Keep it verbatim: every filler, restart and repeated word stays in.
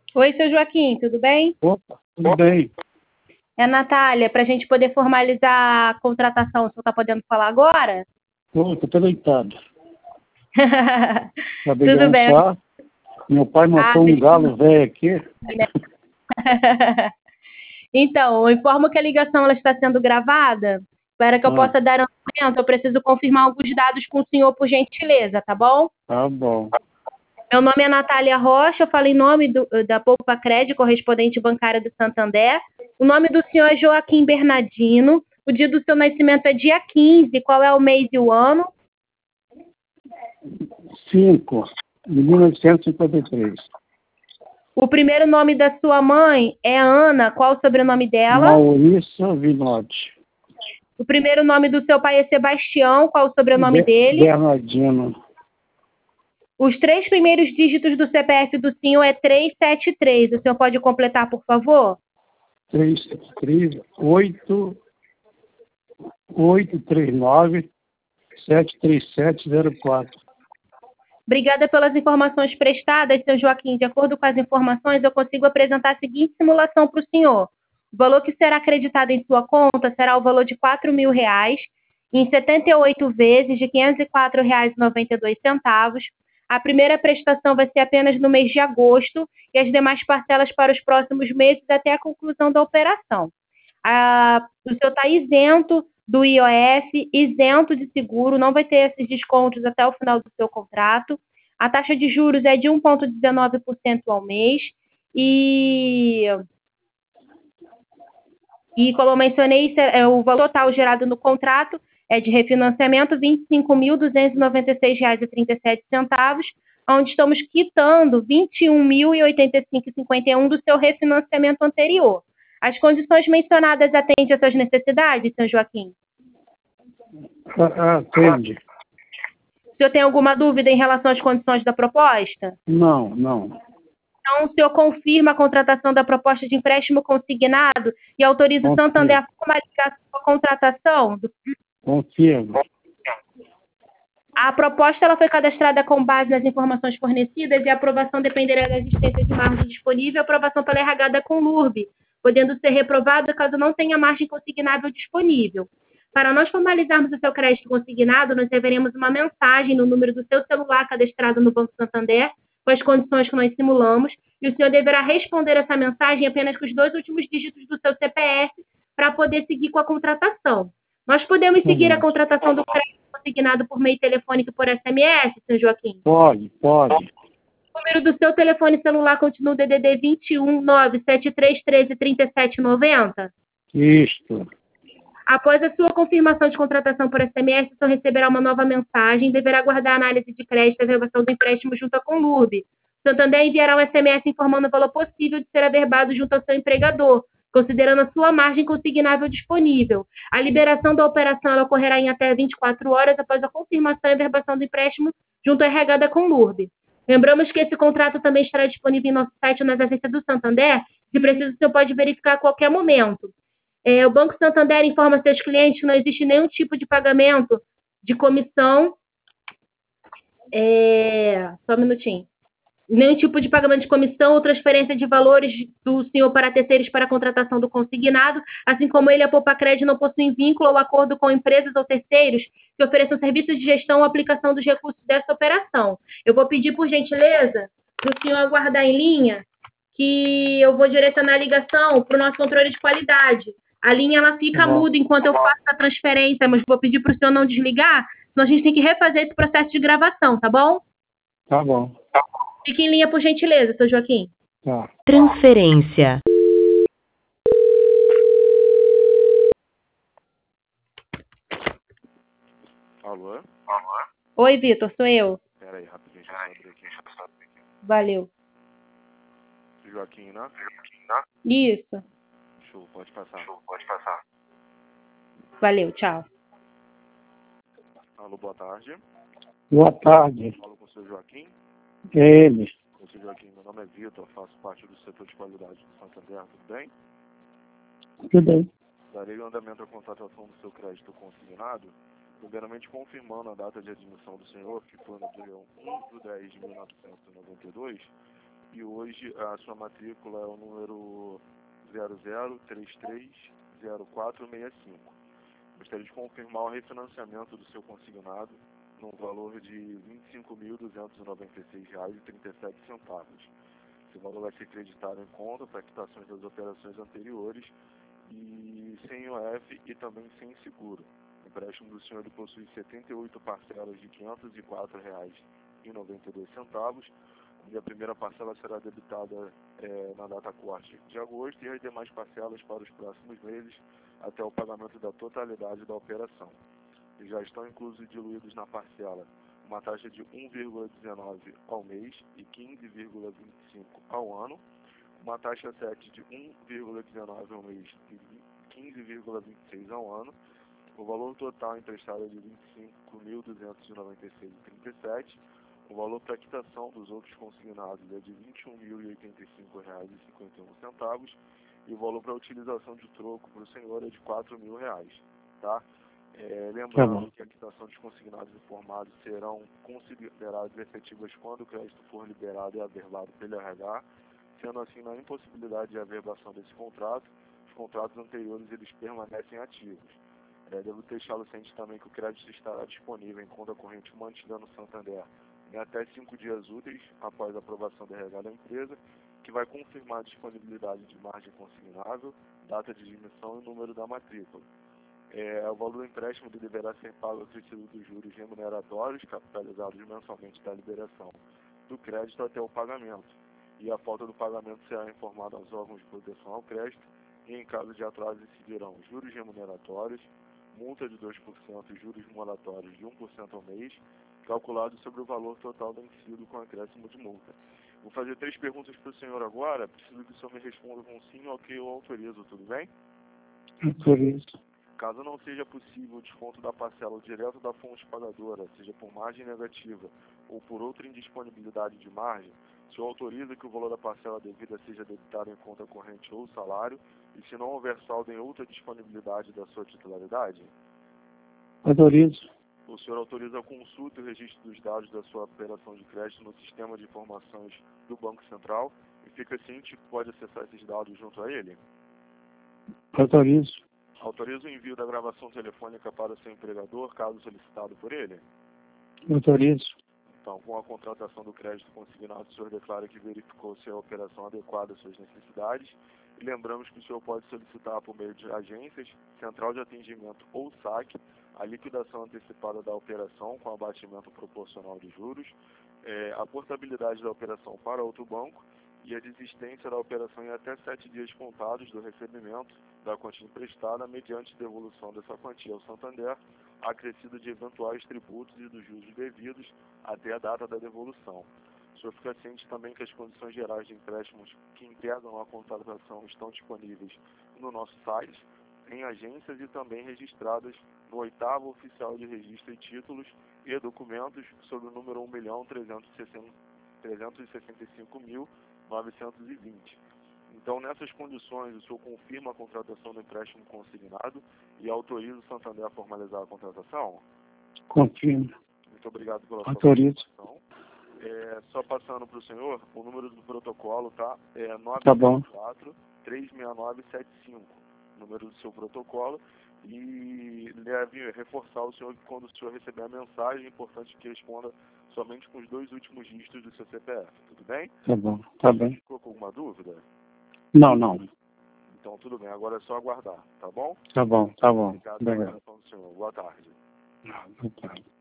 Oi, seu Joaquim, tudo bem? Opa, tudo bem. É a Natália, para a gente poder formalizar a contratação. O senhor está podendo falar agora? Estou até deitado. Acabei de Tudo bem. almoçar. Meu pai Ah, matou um galo velho aqui. então, eu informo que a ligação ela está sendo gravada. Para que eu Ah, possa dar andamento, eu preciso confirmar alguns dados com o senhor, por gentileza, tá bom? tá bom. Meu nome é Natália Rocha, eu falo em nome do- da Poupa Crédito, correspondente bancária do Santander. O nome do senhor é Joaquim Bernardino. O dia do seu nascimento é dia quinze. Qual é o mês e o ano? Cinco, de mil novecentos e cinquenta e três. O primeiro nome da sua mãe é Ana. Qual o sobrenome dela? Maurício Vinotti. O primeiro nome do seu pai é Sebastião. Qual o sobrenome Be- dele? Bernardino. Os três primeiros dígitos do C P F do senhor é trezentos e setenta e três. O senhor pode completar, por favor? três sete três oito oito três nove sete três sete zero quatro. Obrigada pelas informações prestadas, seu Joaquim. De acordo com as informações, eu consigo apresentar a seguinte simulação para o senhor. O valor que será acreditado em sua conta será o valor de quatro mil reais, em setenta e oito vezes de quinhentos e quatro reais e noventa e dois centavos. A primeira prestação vai ser apenas no mês de agosto e as demais parcelas para os próximos meses até a conclusão da operação. Ah, o senhor está isento do I O F, isento de seguro, não vai ter esses descontos até o final do seu contrato. A taxa de juros é de um vírgula dezenove por cento ao mês. E, e como eu mencionei, é, o valor total gerado no contrato é de refinanciamento vinte e cinco mil duzentos e noventa e seis reais e trinta e sete centavos, onde estamos quitando vinte e um mil e oitenta e cinco reais e cinquenta e um do seu refinanciamento anterior. As condições mencionadas atendem às suas necessidades, senhor Joaquim? Ah, ah, atende. O senhor tem alguma dúvida em relação às condições da proposta? Não, não. Então, o senhor confirma a contratação da proposta de empréstimo consignado e autoriza o Santander Confirmo. a formalizar a sua contratação? Confirmo. A proposta ela foi cadastrada com base nas informações fornecidas e a aprovação dependerá da existência de margem disponível e aprovação pela R H da Conlurb, podendo ser reprovada caso não tenha margem consignável disponível. Para nós formalizarmos o seu crédito consignado, nós enviaremos uma mensagem no número do seu celular cadastrado no Banco Santander, com as condições que nós simulamos, e o senhor deverá responder essa mensagem apenas com os dois últimos dígitos do seu C P F para poder seguir com a contratação. Nós podemos Tá seguir a bom. contratação do crédito consignado por meio telefônico por S M S, senhor Joaquim? Pode, pode. O número do seu telefone celular continua o D D D vinte e um, nove sete três um três, três sete nove zero. Isto. Após a sua confirmação de contratação por S M S, o senhor receberá uma nova mensagem e deverá aguardar a análise de crédito e a renovação do empréstimo junto à Conlurb. Santander enviará um S M S informando o valor possível de ser averbado junto ao seu empregador, considerando a sua margem consignável disponível. A liberação da operação ela ocorrerá em até vinte e quatro horas após a confirmação e averbação do empréstimo junto à R H da Conlurb. Lembramos que esse contrato também estará disponível em nosso site ou nas agências do Santander. Se preciso, o senhor pode verificar a qualquer momento. É, o Banco Santander informa seus clientes que não existe nenhum tipo de pagamento de comissão. É, só um minutinho. Nenhum tipo de pagamento de comissão ou transferência de valores do senhor para terceiros para a contratação do consignado, assim como ele e a Poupa Crédito não possuem vínculo ou acordo com empresas ou terceiros que ofereçam serviços de gestão ou aplicação dos recursos dessa operação. Eu vou pedir, por gentileza, para o senhor aguardar em linha, que eu vou direcionar a ligação para o nosso controle de qualidade. A linha ela Tá fica bom. muda enquanto eu faço a transferência, mas vou pedir para o senhor não desligar, senão a gente tem que refazer esse processo de gravação, tá bom? Tá bom. Fique em linha, por gentileza, seu Joaquim. Tá. Transferência. Alô? Oi, Vitor, sou eu. Pera aí, rapidinho, deixa eu só abrir aqui. Valeu. Joaquim, né? Isso. Show, pode passar. Show, pode passar. Valeu, tchau. Alô, boa tarde. Boa tarde. Falo com o seu Joaquim. É ele. O seu Joaquim, meu nome é Vitor, faço parte do setor de qualidade do Santander, tudo bem? Tudo bem. Darei o andamento à contratação do seu crédito consignado, primeiramente confirmando a data de admissão do senhor, que foi no dia um de dez de mil novecentos e noventa e dois, e hoje a sua matrícula é o número zero zero três três zero quatro seis cinco. Gostaria de confirmar o refinanciamento do seu consignado no valor de vinte e cinco mil duzentos e noventa e seis reais e trinta e sete centavos. Esse valor vai ser creditado em conta para quitações das operações anteriores e sem O F e também sem seguro. O empréstimo do senhor ele possui setenta e oito parcelas de quinhentos e quatro reais e noventa e dois centavos, onde a primeira parcela será debitada é, na data corte de agosto e as demais parcelas para os próximos meses até o pagamento da totalidade da operação. E já estão inclusos e diluídos na parcela uma taxa de um vírgula dezenove ao mês e quinze vírgula vinte e cinco ao ano, uma taxa sete de um vírgula dezenove ao mês e quinze vírgula vinte e seis ao ano. O valor total emprestado é de vinte e cinco mil duzentos e noventa e seis reais e trinta e sete centavos. O valor para quitação dos outros consignados é de vinte e um mil e oitenta e cinco reais e cinquenta e um centavos. E o valor para utilização de troco para o senhor é de quatro mil reais, tá? É, lembrando Tá, que a quitação dos consignados informados serão consideradas efetivas quando o crédito for liberado e averbado pelo R H, sendo assim, na impossibilidade de averbação desse contrato, os contratos anteriores eles permanecem ativos. É, devo deixá-lo ciente também que o crédito estará disponível em conta corrente mantida no Santander em até cinco dias úteis após a aprovação do R H da empresa, que vai confirmar a disponibilidade de margem consignável, data de dimissão e número da matrícula. É, o valor do empréstimo deverá ser pago acrescido dos juros remuneratórios capitalizados mensalmente da liberação do crédito até o pagamento, e a falta do pagamento será informada aos órgãos de proteção ao crédito, e em caso de atraso incidirão juros remuneratórios, multa de dois por cento e juros moratórios de um por cento ao mês, calculados sobre o valor total vencido com acréscimo de multa. Vou fazer três perguntas para o senhor agora, preciso que o senhor me responda com sim, ok ou autorizo, tudo bem? autorizo. Caso não seja possível o desconto da parcela direto da fonte pagadora, seja por margem negativa ou por outra indisponibilidade de margem, o senhor autoriza que o valor da parcela devida seja debitado em conta corrente ou salário, e se não houver saldo em outra disponibilidade da sua titularidade? Autorizo. O senhor autoriza a consulta e o registro dos dados da sua operação de crédito no sistema de informações do Banco Central e fica ciente que pode acessar esses dados junto a ele? Autorizo. Autoriza o envio da gravação telefônica para o seu empregador, caso solicitado por ele? Autorizo. Então, com a contratação do crédito consignado, o senhor declara que verificou se a operação adequada às suas necessidades. E lembramos que o senhor pode solicitar por meio de agências, central de atendimento ou saque, a liquidação antecipada da operação com abatimento proporcional de juros, é, a portabilidade da operação para outro banco e a desistência da operação em até sete dias contados do recebimento da quantia emprestada mediante devolução dessa quantia ao Santander, acrescido de eventuais tributos e dos juros devidos até a data da devolução. O senhor fica ciente também que as condições gerais de empréstimos que integram a contratação estão disponíveis no nosso site, em agências e também registradas no oitavo oficial de registro e títulos e documentos sob o número um milhão trezentos e sessenta e cinco mil novecentos e vinte. Então, nessas condições, o senhor confirma a contratação do empréstimo consignado e autoriza o Santander a formalizar a contratação? Confirmo. Muito obrigado pela sua Autorizo. participação. É, só passando para o senhor, o número do protocolo tá, é Tá bom. nove quatro três seis nove sete cinco, número do seu protocolo, e deve reforçar o senhor que quando o senhor receber a mensagem, é importante que responda somente com os dois últimos dígitos do seu C P F, tudo bem? Tá bom. Tá bem. Ficou com alguma dúvida? Não, não. Então tudo bem, agora é só aguardar, tá bom? Tá bom, tá bom. Obrigado pela Obrigado. atenção do senhor. Boa tarde. Ah, boa tarde.